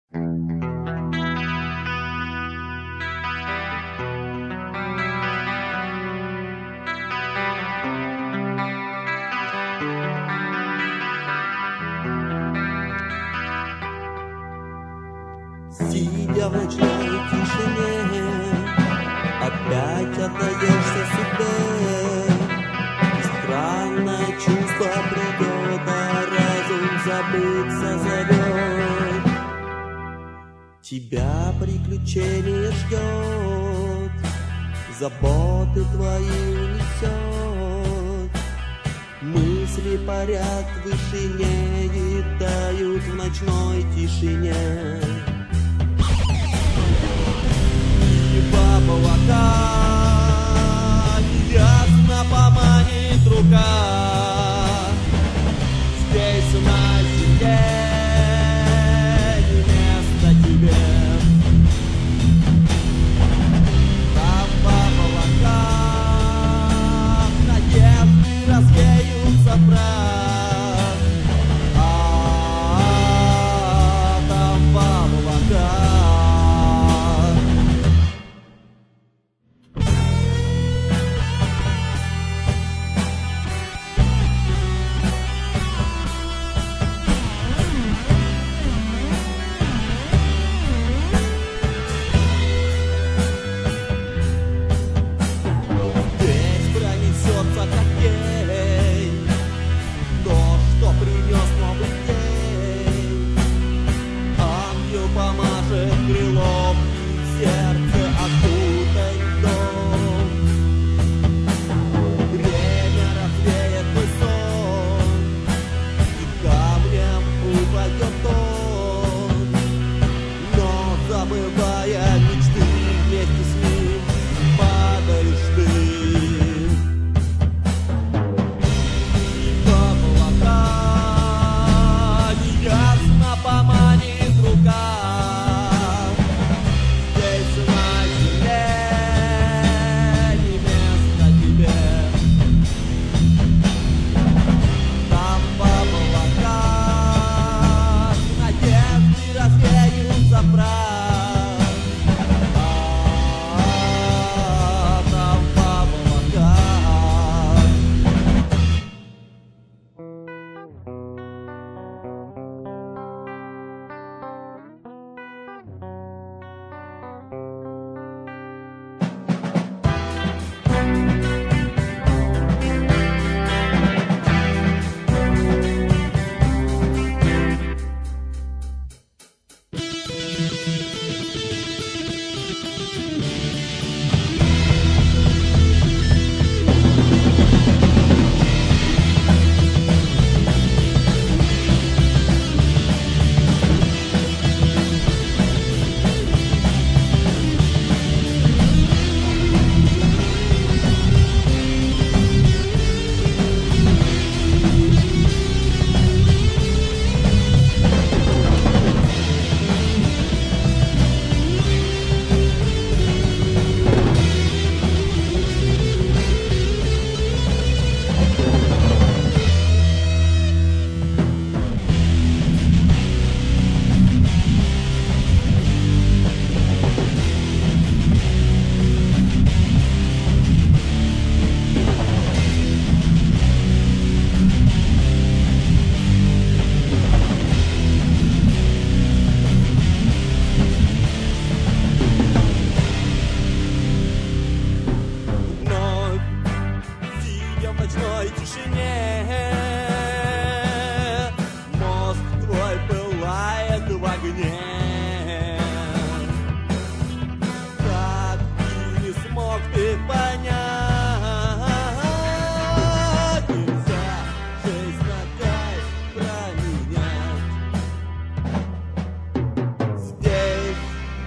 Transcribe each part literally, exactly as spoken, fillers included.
Сидя в ночной тишине, опять отдаешься себе. И странное чувство придет, а разум забыться зовет. Тебя приключение ждет, заботы твои унесет. Мысли парят в вышине и тают в ночной тишине. Облака неясно поманит рука. Здесь на земле не место тебе. Там в облаках надежды развеются прах. А там в облаках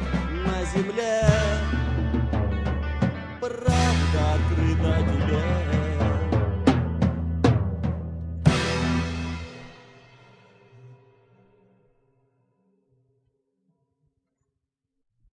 земле, правда открыта тебе.